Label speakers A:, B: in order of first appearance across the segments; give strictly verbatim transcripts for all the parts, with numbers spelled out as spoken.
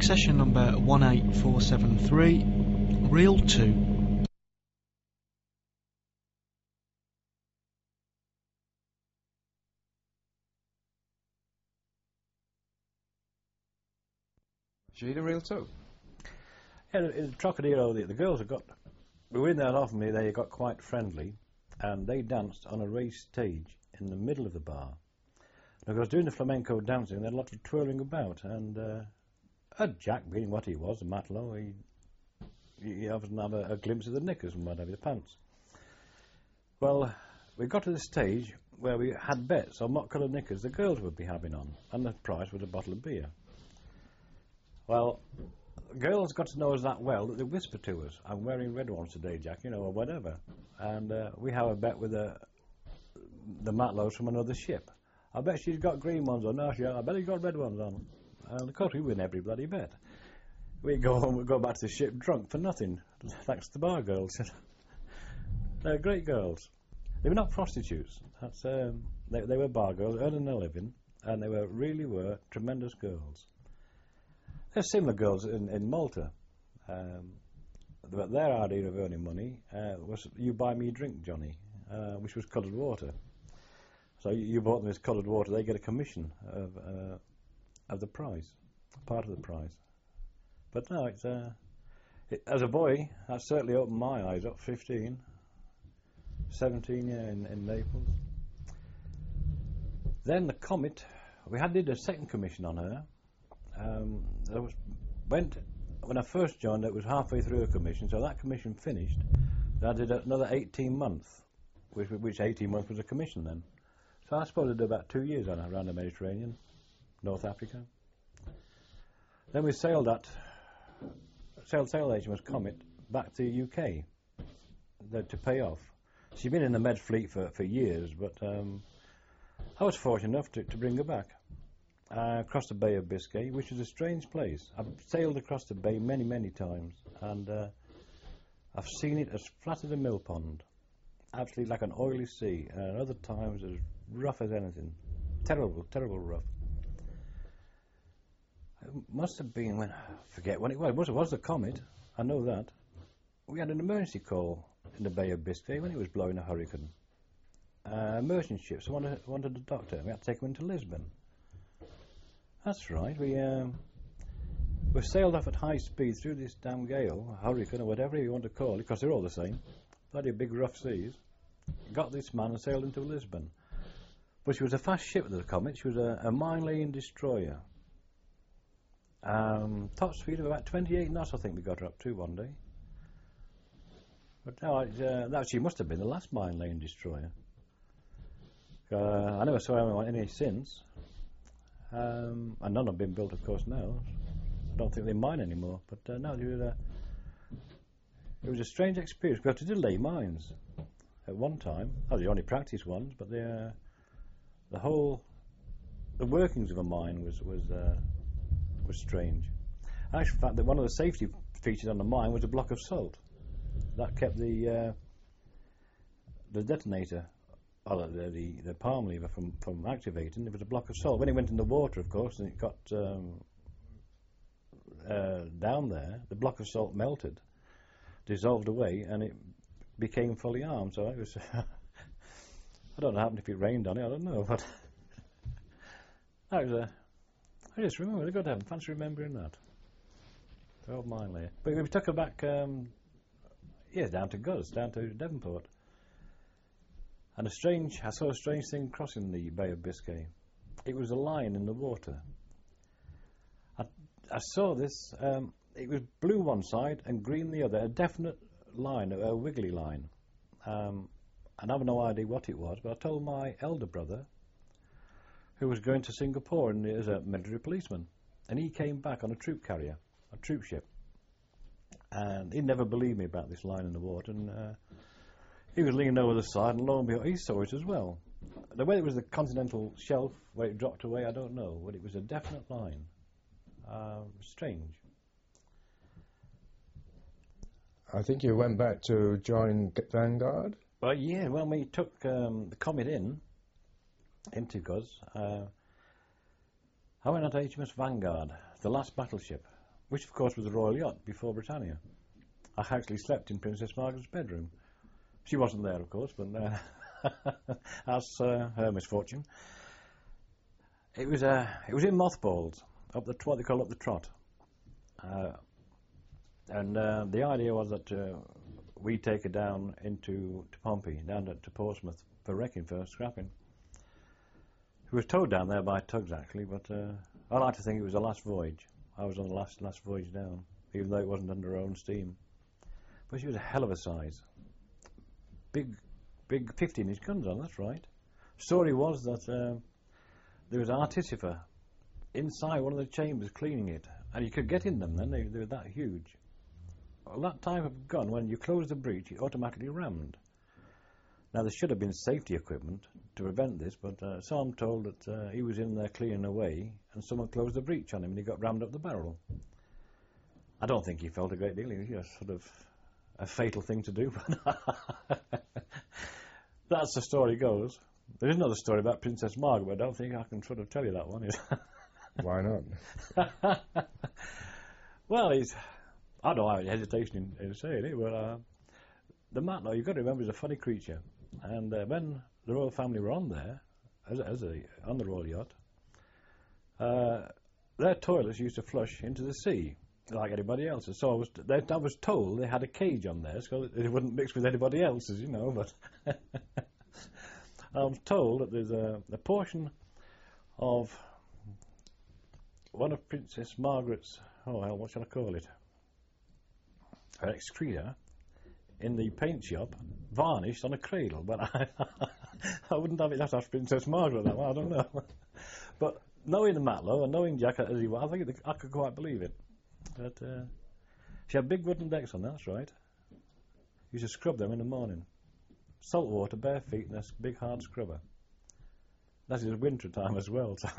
A: session number one eight four seven three, reel two.
B: Should we do reel two?
C: Yeah, in Trocadero, the, the girls have got, we were in there often, they got quite friendly, and they danced on a raised stage in the middle of the bar. And I was doing the flamenco dancing, and they had lots of twirling about, and uh, had Jack, being what he was, a matlow, he, he often had a, a glimpse of the knickers and whatever, the pants. Well, we got to the stage where we had bets on what colour knickers the girls would be having on, and the prize was a bottle of beer. Well, girls got to know us that well that they whisper to us, "I'm wearing red ones today, Jack," you know, or whatever. And uh, we have a bet with the, the matlows from another ship. "I bet she's got green ones on." "No, she hasn't. I bet he's got red ones on." And of course we win every bloody bet. We go home, we go back to the ship drunk for nothing, thanks to the bar girls. They're great girls. They were not prostitutes. That's um, they, they were bar girls, earning a living, and they were really were tremendous girls. There's similar girls in, in Malta, um, but their idea of earning money uh, was "you buy me a drink, Johnny," uh, which was coloured water. So you, you bought them this coloured water, they get a commission of uh, of the price, part of the price. But no, it's uh, it, as a boy, that certainly opened my eyes up. fifteen, seventeen, yeah, in, in Naples. Then the Comet, we had did a second commission on her. Um, there was, went, when I first joined, it was halfway through a commission, so that commission finished. I did another eighteen months, which, which eighteen months was a commission then. So I suppose I did about two years on around the Mediterranean, North Africa. Then we sailed that, sailed sail H M S Comet back to the U K the, to pay off. She'd been in the Med Fleet for, for years, but um, I was fortunate enough to, to bring her back. Uh, across the Bay of Biscay, which is a strange place. I've sailed across the bay many, many times, and uh, I've seen it as flat as a mill pond, absolutely like an oily sea, and other times as rough as anything. Terrible, terrible rough. It must have been when, I forget when it was, it was, it was the Comet, I know that. We had an emergency call in the Bay of Biscay when it was blowing a hurricane. Uh, emergency ship, so wanted, wanted a doctor, we had to take him into Lisbon. That's right, we um, we sailed off at high speed through this damn gale, hurricane or whatever you want to call it, because they're all the same, bloody big rough seas. Got this man and sailed into Lisbon. But she was a fast ship, the Comet. She was a, a mine-laying destroyer. Um, top speed of about twenty-eight knots, I think we got her up to one day. But no, it, uh, that she must have been the last mine-laying destroyer. Uh, I never saw any since. Um, and none have been built, of course, now. I don't think they mine anymore. But uh, no, it was, a, it was a strange experience. We had to do lay mines at one time. Oh, the only practice ones, but the uh, the whole the workings of a mine was was uh, was strange. Actually, in fact, that one of the safety features on the mine was a block of salt that kept the uh, the detonator. Oh, the, the, the palm lever from, from activating. There was a block of salt. When it went in the water, of course, and it got um, uh, down there, the block of salt melted, dissolved away, and it became fully armed. So it was, I don't know what happened if it rained on it, I don't know, but that was a, I just remember, I got to have fancy remembering that. The old mine layer. But we took her back, um, yeah, down to Guz, down to Devonport. And a strange, I saw a strange thing crossing the Bay of Biscay. It was a line in the water. I, I saw this, um, it was blue one side and green the other, a definite line, a, a wiggly line. Um, and I have no idea what it was, but I told my elder brother, who was going to Singapore and as a military policeman, and he came back on a troop carrier, a troop ship. And he never believed me about this line in the water, and uh, he was leaning over the side, and lo and behold, he saw it as well. The way it was the continental shelf, where it dropped away, I don't know, but it was a definite line. Uh, strange.
B: I think you went back to join Vanguard?
C: Well, yeah, when we took um, the Comet in, into Guz, uh, I went on to H M S Vanguard, the last battleship. which of course was the Royal Yacht before Britannia. I actually slept in Princess Margaret's bedroom. She wasn't there, of course, but uh, that's uh, her misfortune. It was uh, it was in mothballs, up the what they call up the trot, uh, and uh, the idea was that uh, we take her down into to Pompey, down to, to Portsmouth for wrecking, for scrapping. It was towed down there by tugs actually, but uh, I like to think it was the last voyage. I was on the last last voyage down, even though it wasn't under her own steam. But she was a hell of a size, big, big fifteen-inch guns on. That's right. Story was that. Uh, There was an artificer inside one of the chambers cleaning it, and you could get in them then, they, they were that huge. Well, that type of gun, when you close the breech, it automatically rammed. Now, there should have been safety equipment to prevent this, but uh, so I'm told that uh, he was in there cleaning away, and someone closed the breech on him, and he got rammed up the barrel. I don't think he felt a great deal. It was just sort of a fatal thing to do, but that's the story goes. There is another story about Princess Margaret, but I don't think I can sort of tell you that one.
B: Why not?
C: Well, he's, I don't have any hesitation in, in saying it, but uh, the Matlow, you've got to remember, is a funny creature. And uh, when the royal family were on there, as, a, as a, on the Royal Yacht, uh, their toilets used to flush into the sea, like anybody else's. So I was, they, I was told they had a cage on there so that it wouldn't mix with anybody else's, you know, but... I was told that there's a, a portion of one of Princess Margaret's, oh hell, what shall I call it? Her excreta in the paint shop, varnished on a cradle. But I, I wouldn't have it that after Princess Margaret, that one, I don't know. But knowing the Matlow and knowing Jack as he was, I think I could quite believe it. But uh, she had big wooden decks on, that's right. You should scrub them in the morning. Salt water, bare feet, and a big hard scrubber. That is winter time as well. So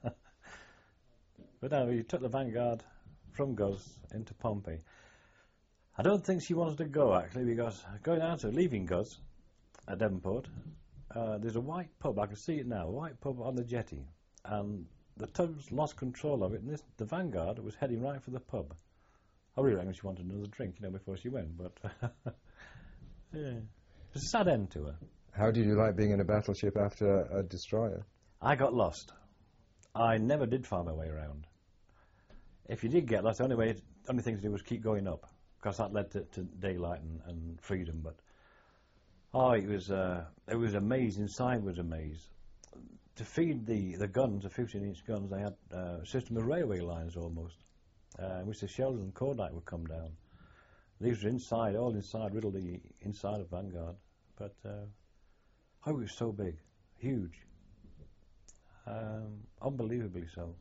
C: but now he took the Vanguard from Guz into Pompey. I don't think she wanted to go actually, because going out to leaving Guz at Devonport, uh, there's a white pub. I can see it now. A white pub on the jetty, and the tugs lost control of it. And this, the Vanguard was heading right for the pub. I really reckon she wanted another drink, you know, before she went. But yeah. It was a sad end to her.
B: How did you like being in a battleship after a destroyer?
C: I got lost. I never did find my way around. If you did get lost, the only way, only thing to do was keep going up, because that led to, to daylight and, and freedom. But oh, it was uh, it was a maze. Inside was a maze. To feed the the guns, the fifteen-inch guns, they had uh, a system of railway lines almost, uh, in which the shells and cordite would come down. These were inside, all inside, riddled the inside of Vanguard. But, uh, oh, it was so big, huge, um, unbelievably so.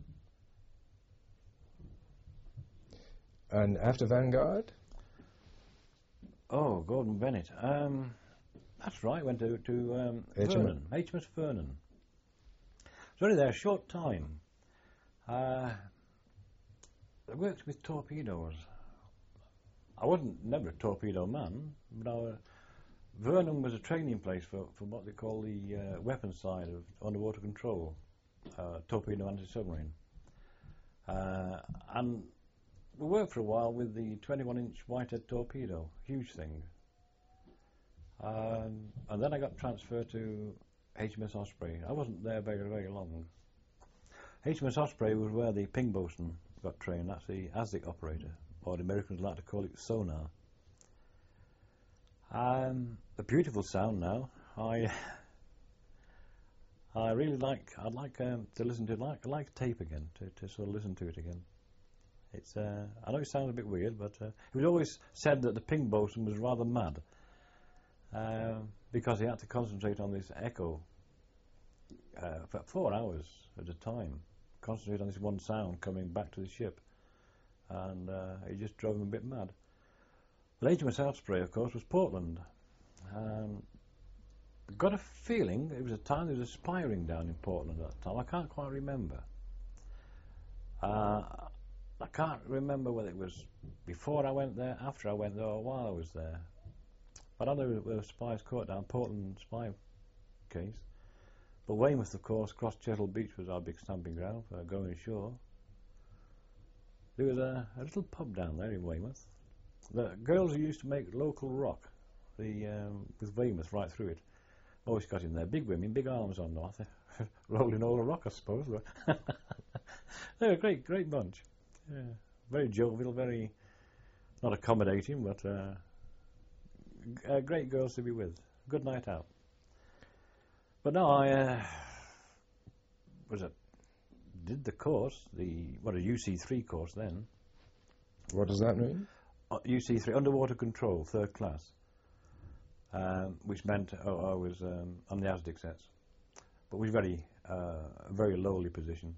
B: And after Vanguard?
C: Oh, Gordon Bennett. Um, that's right, went to, to um, Vernon, H M S Vernon. I was only there a short time. Uh, I worked with torpedoes. I wasn't never a torpedo man, but our, Vernon was a training place for, for what they call the uh, weapons side of underwater control, uh, torpedo anti-submarine. Uh, and we worked for a while with the twenty-one inch Whitehead torpedo, huge thing. Um, and then I got transferred to H M S Osprey. I wasn't there very, very long. H M S Osprey was where the ping bosun got trained. That's the A S I C operator, or the Americans like to call it sonar. Um, a beautiful sound now. I I really like. I'd like um, to listen to it, like like tape again, to, to sort of listen to it again. It's. Uh, I know it sounds a bit weird, but uh, it was always said that the ping bosun was rather mad uh, because he had to concentrate on this echo uh, for four hours at a time. Concentrate on this one sound coming back to the ship, and uh, it just drove him a bit mad. Well, H M S Osprey, of course, was Portland. Um, got a feeling it was a time there was a spy ring down in Portland at that time. I can't quite remember. Uh, I can't remember whether it was before I went there, after I went there, or while I was there. But I know there were spies caught down, Portland spy case. But Weymouth, of course, Cross Chesil Beach was our big stamping ground for going ashore. there was a, a little pub down there in Weymouth. The girls who used to make local rock, the um, with Weymouth right through it, always got in there. Big women, big arms on them, I think. Rolling all the rock, I suppose. But they were a great, great bunch. Yeah. Very jovial, very not accommodating, but uh, g- uh, great girls to be with. Good night out. But no, I uh, was it did the course, the what a U C three course then.
B: What does that mean?
C: Uh, U C three, underwater control, third class, um, which meant oh, I was um, on the ASDIC sets, but was very uh, a very lowly position.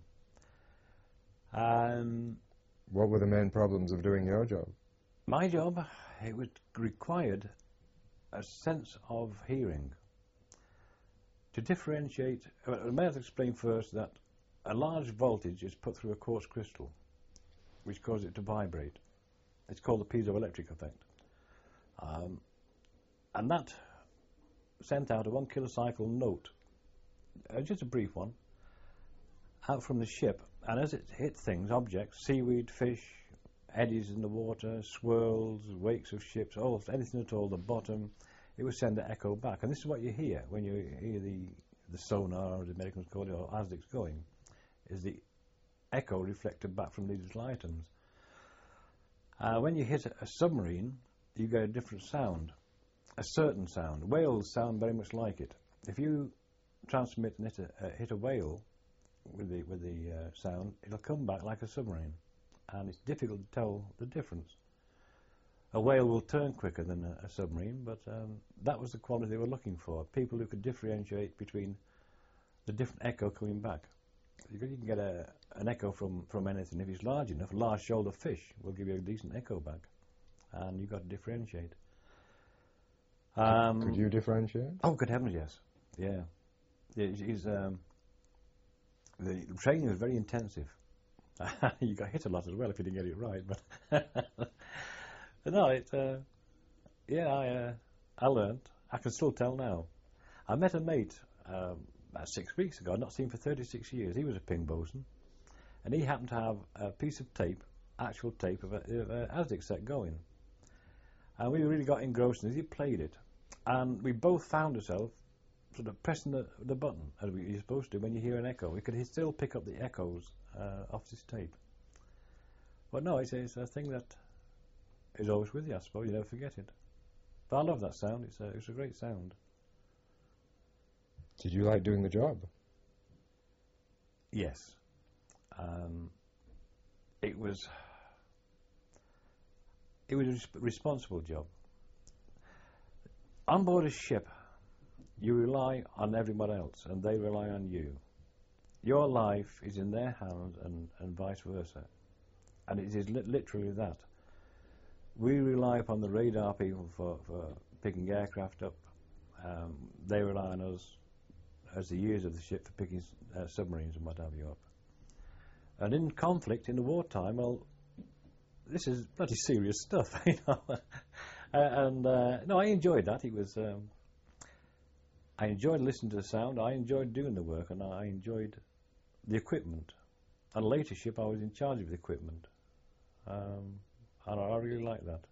C: Um,
B: What were the main problems of doing your job?
C: my job, it would required a sense of hearing to differentiate. Uh, I may have to explain first that a large voltage is put through a quartz crystal, which causes it to vibrate. It's called the piezoelectric effect. Um, and that sent out a one kilocycle note, uh, just a brief one, out from the ship. And as it hit things, objects, seaweed, fish, eddies in the water, swirls, wakes of ships, all, anything at all, the bottom, it would send an echo back. And this is what you hear when you hear the, the sonar, as the Americans call it, or ASDICs going, is the echo reflected back from these little items. Uh, when you hit a, a submarine, you get a different sound, a certain sound. Whales sound very much like it. If you transmit and hit a, uh, hit a whale with the with the uh, sound, it'll come back like a submarine, and it's difficult to tell the difference. A whale will turn quicker than a, a submarine, but um, that was the quality they were looking for. People who could differentiate between the different echo coming back. You can, you can get a, an echo from, from anything. If it's large enough, a large shoulder fish will give you a decent echo back, and you've got to differentiate. Um,
B: Could you differentiate?
C: Oh, good heavens, yes. Yeah. yeah it's, it's, um, the training was very intensive. You got hit a lot as well if you didn't get it right. But, but no, it. Uh, yeah, I uh, I learned. I can still tell now. I met a mate um, about six weeks ago. I'd not seen for thirty-six years. He was a ping bosun, and he happened to have a piece of tape, actual tape of a, of a ASDIC set going. And we really got engrossed in it. He played it, and we both found ourselves sort of pressing the, the button as we, you're supposed to when you hear an echo. We could still pick up the echoes uh, off this tape. But no, it's, it's a thing that is always with you, I suppose. You never forget it. But I love that sound. It's a, it's a great sound.
B: Did you like doing the job?
C: Yes. Um, it was it was a res- responsible job. On board a ship, you rely on everyone else, and they rely on you. Your life is in their hands, and, and vice versa. And it is li- literally that. We rely upon the radar people for, for picking aircraft up. Um, they rely on us as the years of the ship for picking uh, submarines and what have you up. And in conflict, in the wartime, well, this is bloody serious stuff, you know. uh, and uh, no, I enjoyed that. It was. Um, I enjoyed listening to the sound. I enjoyed doing the work, and I enjoyed the equipment. On a later ship, I was in charge of the equipment, um, and I really liked that.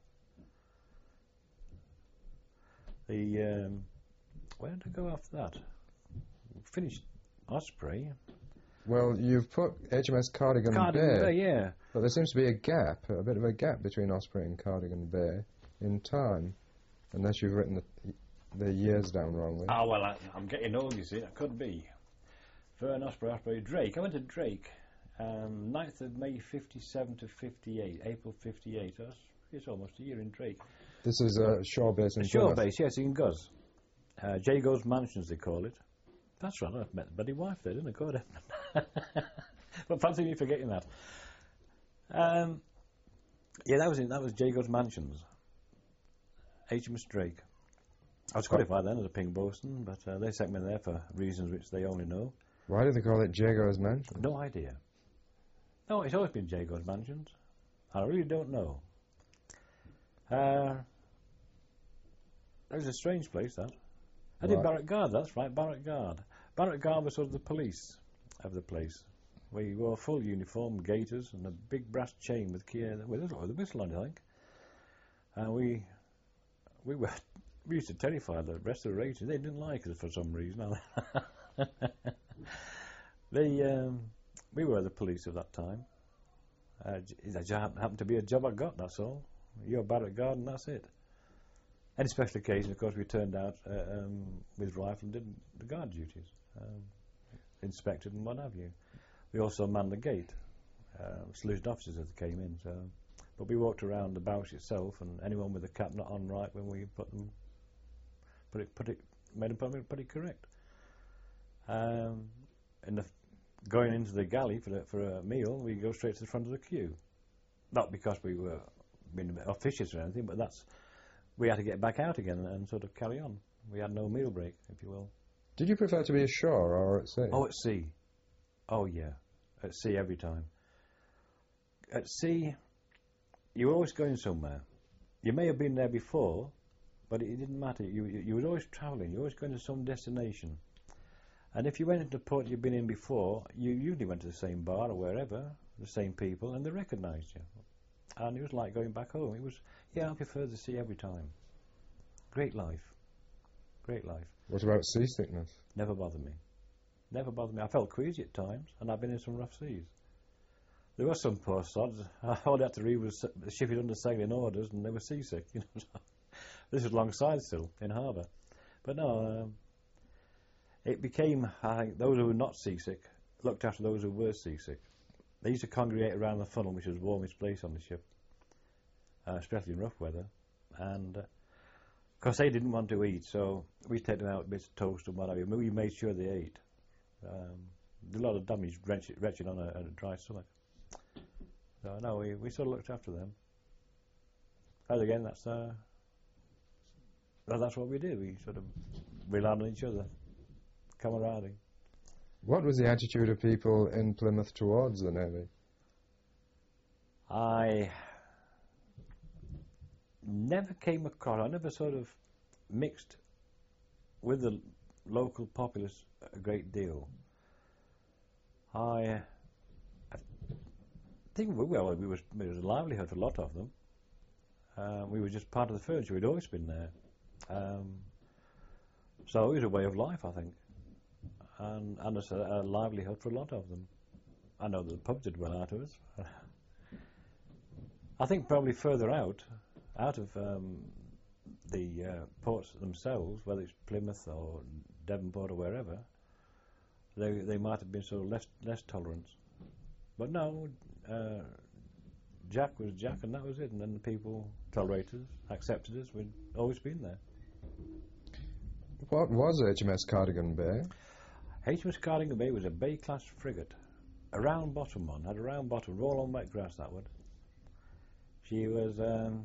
C: The um, where did I go after that? Finished Osprey.
B: Well, you've put H M S Cardigan,
C: Cardigan
B: Bay,
C: Bay, yeah.
B: but there seems to be a gap, a bit of a gap between Osprey and Cardigan Bay in time, unless you've written the, the years down wrongly.
C: Ah, well, I, I'm getting old, you see. That could be. Fern, Osprey, Osprey, Drake. I went to Drake, um, ninth of May, fifty-seven to fifty-eight, April fifty-eight. That's, it's almost a year in Drake.
B: This is a shore base in
C: Shore
B: Plymouth.
C: base, yes, in Guz. Uh, Jago's Mansions, they call it. That's right, I've met the bloody wife there, didn't I? God, but fancy me forgetting that. Um, yeah, that was in, that was Jago's Mansions. H M S Drake. I was qualified then as a ping bosun, but uh, they sent me there for reasons which they only know.
B: Why do they call it Jago's Mansion?
C: No idea. No, it's always been Jago's Mansions. I really don't know. Uh, it was a strange place, that. I did
B: Right.
C: Barrack Guard, that's right, Barrack Guard. Barrack Guard was sort of the police of the place. We wore full uniform, gaiters, and a big brass chain with key, with a, with a whistle on it, I think. And we we were we used to terrify the rest of the rangers. They didn't like us for some reason. they um, we were the police of that time. Uh, it just happened to be a job I got. That's all. You're Barrack Guard, and that's it. Any special occasion, of course, we turned out uh, um, with rifle and did the guard duties, um, inspected and what have you. We also manned the gate, uh, saluted officers as they came in. So, but we walked around the Bouch itself, and anyone with the cap not on right when we put them, put it, put it, made them put it, put it correct. Um, and the, going into the galley for the, for a meal, we go straight to the front of the queue. Not because we were being officious or anything, but that's we had to get back out again and sort of carry on. We had no meal break, if you will.
B: Did you prefer to be ashore or at sea?
C: Oh, at sea. Oh, yeah. At sea every time. At sea, you were always going somewhere. You may have been there before, but it didn't matter. You, you, you were always travelling. You were always going to some destination. And if you went into a port you'd been in before, you usually went to the same bar or wherever, the same people, and they recognised you. And it was like going back home. It was, yeah, I prefer the sea every time. Great life. Great life.
B: What about seasickness?
C: Never bothered me. Never bothered me. I felt queasy at times, and I've been in some rough seas. There were some poor sods. All I had to read was the ship had under sailing orders, and they were seasick. You know, this was alongside still in harbour. But no, um, it became. I think those who were not seasick looked after those who were seasick. They used to congregate around the funnel, which was the warmest place on the ship, uh, especially in rough weather. And uh, of course, they didn't want to eat, so we take them out bits of toast and whatever. We made sure they ate. Um, a lot of damage wretched, wretched on a, a dry stomach. So no, we, we sort of looked after them. And again, that's uh, well, that's what we did. We sort of relied on each other, camaraderie.
B: What was the attitude of people in Plymouth towards the Navy?
C: I never came across, I never sort of mixed with the local populace a great deal. I, I think, we, well, we was, it was a livelihood for a lot of them. Uh, we were just part of the furniture, we'd always been there. Um, so it was a way of life, I think. And, and it's a, a livelihood for a lot of them. I know that the pubs did well out of it. I think probably further out, out of um, the uh, ports themselves, whether it's Plymouth or Devonport or wherever, they they might have been sort of less less tolerant. But no, uh, Jack was Jack, and that was it. And then the people tolerated us, accepted us. We'd always been there.
B: What was H M S Cardigan Bay?
C: H M S Cardigan Bay was a Bay-class frigate, a round bottom one, had a round bottom, roll on wet grass that would. She was, um,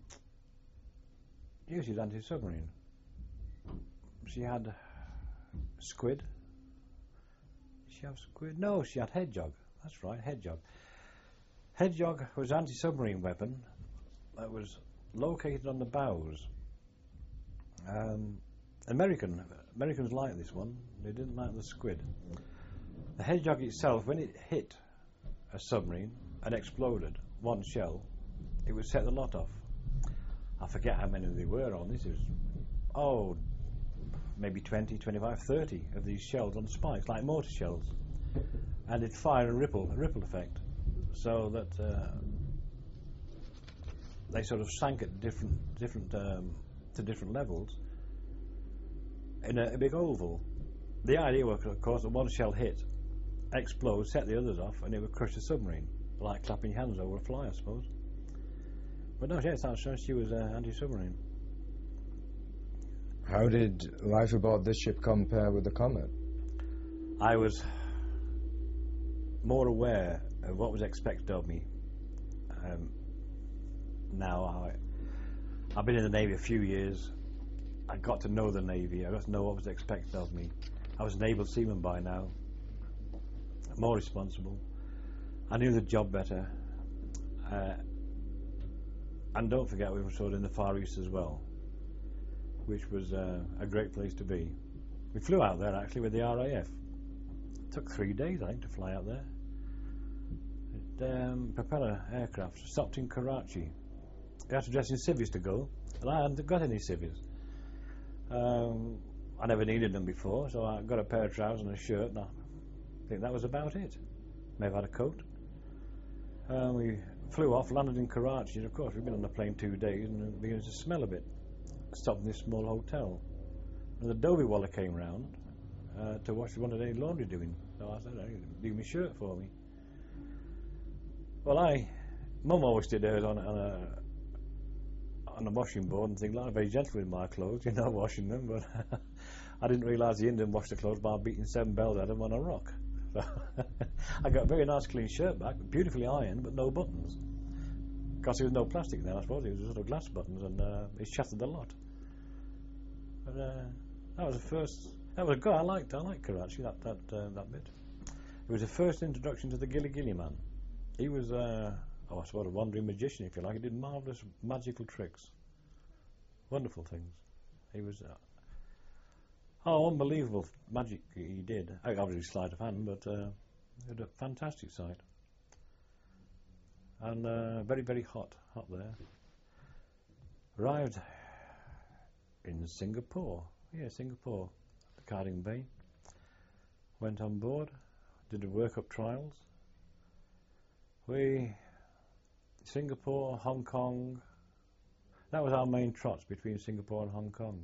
C: yeah, she was anti-submarine. She had squid. Did she have squid? No, she had hedgehog. That's right, hedgehog. Hedgehog was an anti-submarine weapon that was located on the bows. Um, American, Americans liked this one. They didn't like the squid. The hedgehog itself, when it hit a submarine and exploded, one shell, it would set the lot off. I forget how many there were on this. It was, oh, maybe twenty, twenty-five, thirty of these shells on spikes, like mortar shells. And it'd fire a ripple, a ripple effect, so that uh, they sort of sank at different, different, um, to different levels in a, a big oval. The idea was, of course, that one shell hit, explode, set the others off, and it would crush the submarine, like clapping your hands over a fly, I suppose. But no, yes, that's sure she was uh, anti-submarine.
B: How did life aboard this ship compare with the Comet?
C: I was more aware of what was expected of me. Um, now, I, I've been in the Navy a few years. I got to know the Navy. I got to know what was expected of me. I was an able seaman by now, more responsible. I knew the job better. Uh, and don't forget, we were sort of in the Far East as well, which was uh, a great place to be. We flew out there actually with the R A F. It took three days, I think, to fly out there. um, propeller aircraft stopped in Karachi. You had to dress in civvies to go, and I hadn't got any civvies. Um, I never needed them before, so I got a pair of trousers and a shirt, and I think that was about it. May have had a coat. Um, we flew off, landed in Karachi, and of course we'd been on the plane two days and it began to smell a bit. Stopped in this small hotel. And the Dobie Waller came round uh, to watch one of the laundry doing. So I said, hey, do me shirt for me. Well, I, Mum always did hers on, on a on a washing board and things like that. Very gentle with my clothes, you know, washing them. But I didn't realise the Indian washed the clothes by beating seven bells at them on a rock. So I got a very nice clean shirt back, beautifully ironed, but no buttons. Because there was no plastic then, I suppose. It was sort of glass buttons, and uh, it shattered a lot. But uh, that was the first. That was good. I liked. I liked Karachi. That that uh, that bit. It was the first introduction to the Gilly Gilly man. He was, uh, oh, I suppose, a wandering magician, if you like. He did marvellous magical tricks, wonderful things. He was, uh, oh, unbelievable magic he did. Obviously sleight of hand, but uh, it was a fantastic sight. And uh, very, very hot, hot there. Arrived in Singapore. Yeah, Singapore, Carding Bay. Went on board, did the workup trials. We, Singapore, Hong Kong. That was our main trots between Singapore and Hong Kong.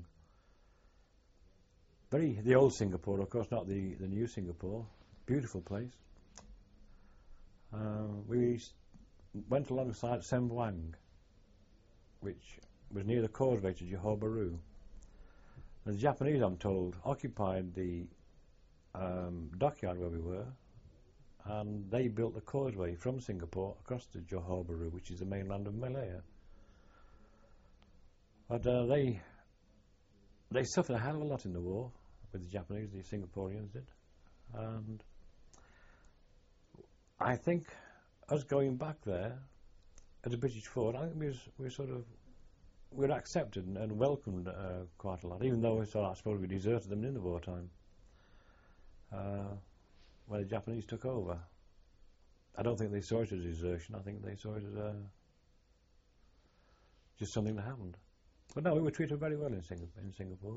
C: Very, the old Singapore, of course, not the, the new Singapore. Beautiful place. Uh, we went alongside Sembuang, which was near the causeway to Johor Bahru. The Japanese, I'm told, occupied the um, dockyard where we were, and they built the causeway from Singapore across to Johor Bahru, which is the mainland of Malaya. But uh, they they suffered a hell of a lot in the war with the Japanese, the Singaporeans did. And I think us going back there as a British force, I think we was, we were sort of we were accepted and, and welcomed uh, quite a lot, even though so I suppose we deserted them in the wartime. Uh, when the Japanese took over, I don't think they saw it as desertion. I think they saw it as uh, just something that happened. But no, we were treated very well in, Singap in Singapore.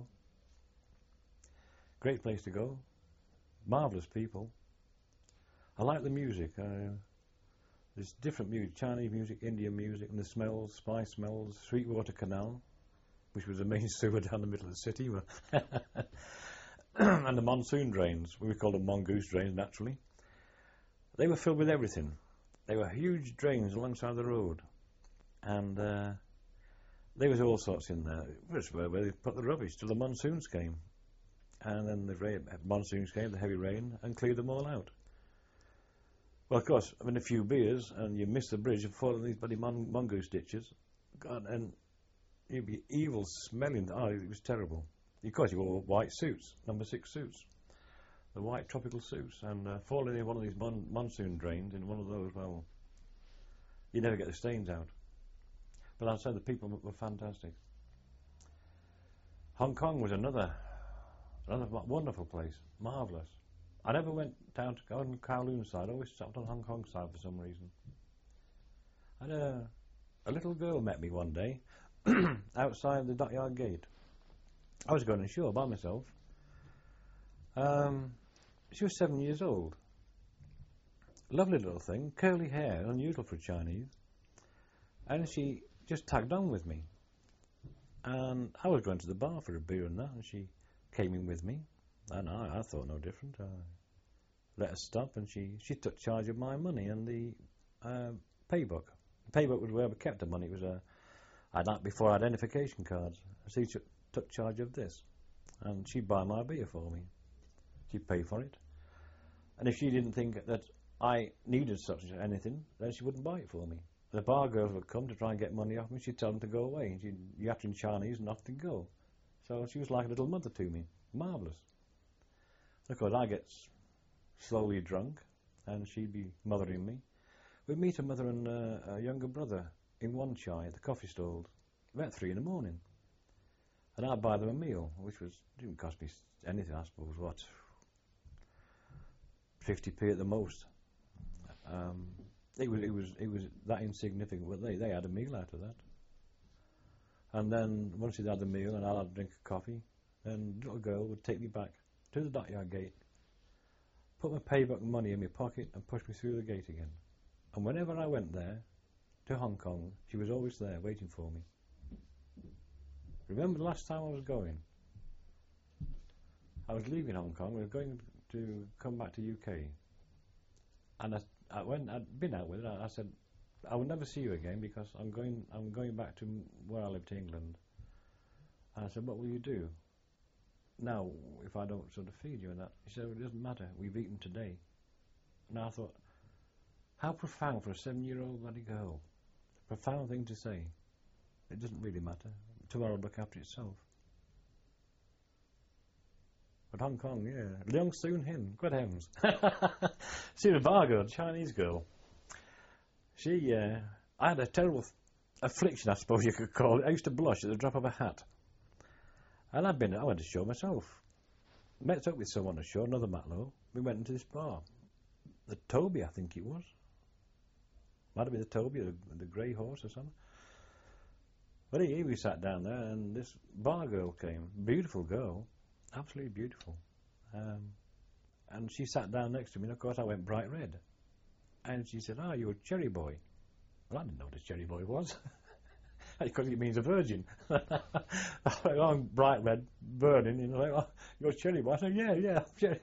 C: Great place to go. Marvellous people. I like the music. Uh, there's different music, Chinese music, Indian music, and the smells, spice smells, Sweetwater Canal, which was the main sewer down the middle of the city. And the monsoon drains, we called them mongoose drains naturally. They were filled with everything. They were huge drains alongside the road. And uh, there was all sorts in there. It was where they put the rubbish till the monsoons came. And then the rain, monsoons came, the heavy rain, and cleared them all out. Well, of course, I mean, a few beers, and you miss the bridge and fall in these bloody mon mongoose ditches. God, and you'd be evil smelling. Oh, it was terrible. Of course, you wore white suits, number six suits, the white tropical suits, and uh, falling in one of these mon monsoon drains in one of those, well, you never get the stains out. But I'd say the people were fantastic. Hong Kong was another, another wonderful place, marvellous. I never went down to go on Kowloon side, I always stopped on Hong Kong side for some reason. And a, a little girl met me one day outside the dockyard gate. I was going ashore by myself. Um, she was seven years old. Lovely little thing, curly hair, unusual for a Chinese. And she just tagged on with me. And I was going to the bar for a beer and that, and she came in with me. And I, I thought no different. I let her stop, and she, she took charge of my money and the uh, pay book. The pay book was where we kept the money. It was a, I'd like before identification cards. So she took, took charge of this, and she'd buy my beer for me. She'd pay for it. And if she didn't think that I needed such anything, then she wouldn't buy it for me. The bar girls would come to try and get money off me. She'd tell them to go away. And she'd yacht in Chinese and off to go. So she was like a little mother to me. Marvellous. Of course, I get slowly drunk, and she'd be mothering me. We'd meet a mother and uh, a younger brother in one chai at the coffee stalls, about three in the morning. And I'd buy them a meal, which was didn't cost me anything, I suppose, what, fifty p at the most. Um, it was it was it was that insignificant. But they they had a meal out of that. And then once he'd had the meal and I'd have a drink of coffee, then the little girl would take me back to the dockyard gate, put my payback money in my pocket and push me through the gate again. And whenever I went there, to Hong Kong, she was always there waiting for me. Remember the last time I was going? I was leaving Hong Kong, we were going to come back to U K. And I, I went, I'd been out with her, I said, I will never see you again because I'm going I'm going back to where I lived in England. And I said, what will you do now if I don't sort of feed you and that? She said, well, it doesn't matter, we've eaten today. And I thought, how profound for a seven-year-old bloody girl. Profound thing to say. It doesn't really matter. Tomorrow will look after itself. But Hong Kong, yeah. Leong Soon Hin, good heavens. See the bar girl, Chinese girl. She, uh, I had a terrible affliction, I suppose you could call it. I used to blush at the drop of a hat. And I'd been, I went ashore myself. Met up with someone ashore, another Matlow. We went into this bar. The Toby, I think it was. Might have been the Toby, the, the Grey Horse or something. But anyway, we sat down there and this bar girl came. Beautiful girl. Absolutely beautiful. Um, and she sat down next to me and of course I went bright red. And she said, oh, you're a cherry boy. Well, I didn't know what a cherry boy was. Because it means a virgin. I'm bright red, burning, you know, like, oh, you're a cherry boy. I said, yeah, yeah, cherry.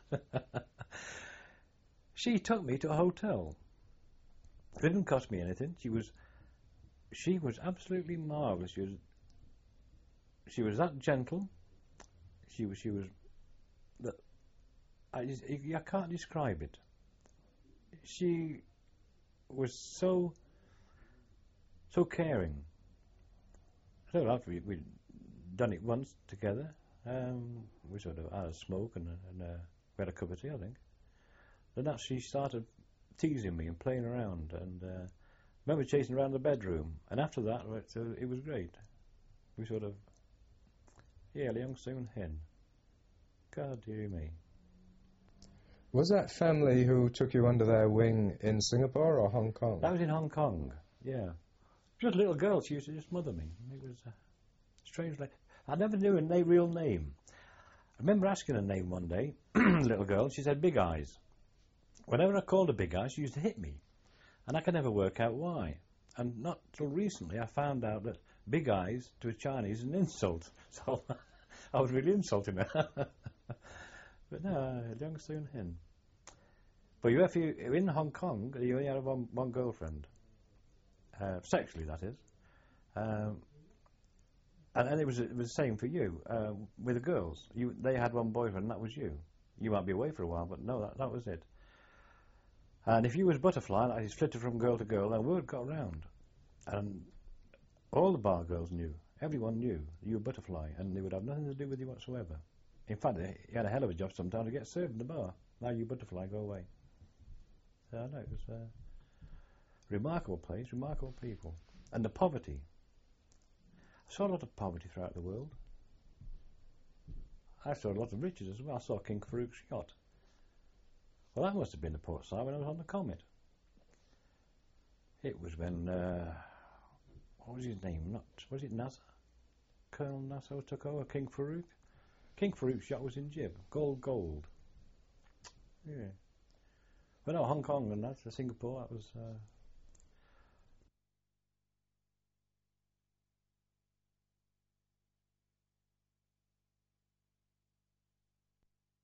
C: She took me to a hotel. It didn't cost me anything. She was, she was absolutely marvellous. She was, she was that gentle. She was, she was, that I, just, I can't describe it. She was so, so caring. So after we, we'd done it once together, um, we sort of had a smoke and, a, and a, we had a cup of tea, I think. Then that she started teasing me and playing around, and uh, I remember chasing around the bedroom. And after that, it, uh, it was great. We sort of, yeah, Leong Soon Hin. God dear me.
B: Was that family who took you under their wing in Singapore or Hong Kong?
C: That was in Hong Kong, yeah. She was a little girl, she used to just mother me. It was uh, strange. Like, I never knew her na- real name. I remember asking her name one day, little girl, she said Big Eyes. Whenever I called her Big Eyes, she used to hit me. And I could never work out why. And not till recently I found out that Big Eyes to a Chinese is an insult. So I was really insulting her. But no, Leong Soon Hin. But you, if you're in Hong Kong, you only had one, one girlfriend. Uh, sexually, that is. Um, and, and it was it was the same for you uh, with the girls. You they had one boyfriend, and that was you. You might be away for a while, but no, that, that was it. And if you was butterfly, like, you flitted from girl to girl, then word got round. And all the bar girls knew. Everyone knew you were butterfly, and they would have nothing to do with you whatsoever. In fact, you had a hell of a job sometimes to get served in the bar. Now you butterfly, go away. So I know it was a remarkable place, remarkable people. And the poverty. I saw a lot of poverty throughout the world. I saw a lot of riches as well. I saw King Farouk's yacht. Well, that must have been the port side when I was on the Comet. It was when, uh, what was his name? Not, was it Nasser? Colonel Nasser took over, King Farouk? King Farouk's yacht was in Jib, gold, gold. Yeah. But no, Hong Kong and that, Singapore, that was uh,